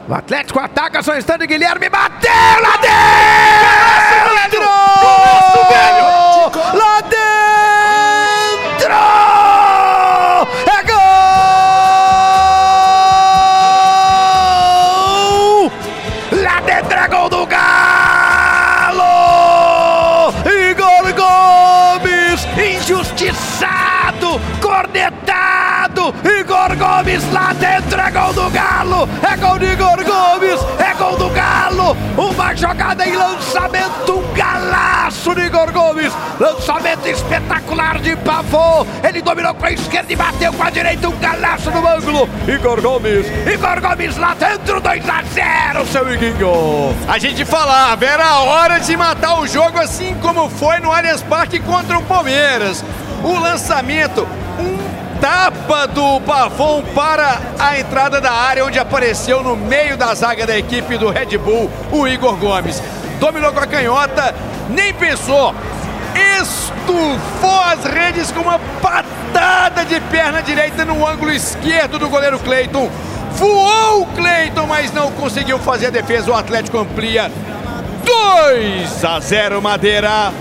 O Atlético ataca, só instante, Guilherme bateu lá dentro! Golaço, velho! Lá dentro! É gol! Lá dentro é gol do Galo! Igor Gomes, injustiçado, cornetado! Igor Gomes lá dentro, é gol do Galo! É gol de Igor Gomes! É gol do Galo! Uma jogada em lançamento, um galaço de Igor Gomes! Lançamento espetacular de Pavô! Ele dominou com a esquerda e bateu com a direita, um galaço no ângulo! Igor Gomes lá dentro, 2-0, seu Iguinho! A gente falava, era a hora de matar o jogo assim como foi no Allianz Parque contra o Palmeiras. O lançamento, tapa do Pavon para a entrada da área, onde apareceu no meio da zaga da equipe do Red Bull o Igor Gomes. Dominou com a canhota, nem pensou, estufou as redes com uma patada de perna direita no ângulo esquerdo do goleiro Cleiton. Voou o Cleiton, mas não conseguiu fazer a defesa. O Atlético amplia 2-0, Madeira.